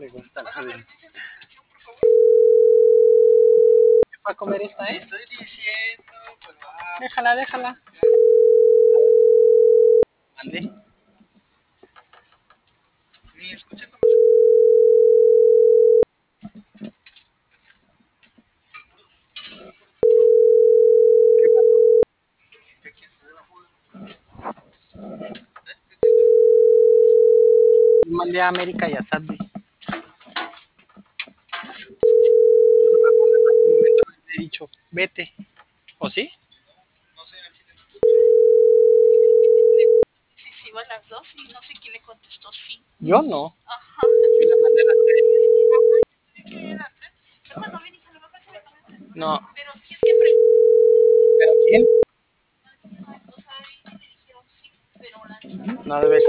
gusta la de... ¿Va a comer esta, Estoy diciendo, pero... Déjala, déjala. Mande. Ni escuché cómo ¿Qué pasó? ¿Qué quieres hacer la fuga? Mandé a América y a Sadly. Yo no me acuerdo en algún momento haberle dicho, vete. ¿O sí? No sé, al chile no. Sí, sí, iba a las dos y no sé quién le contestó sí. Yo no. Ajá. Yo le mandé a las 3. ¿Qué era? Yo cuando vi dije, a lo mejor se me comentó. No. Pero si es que ¿Pero quién? o sea, ahí me dijeron sí, pero la niña No debe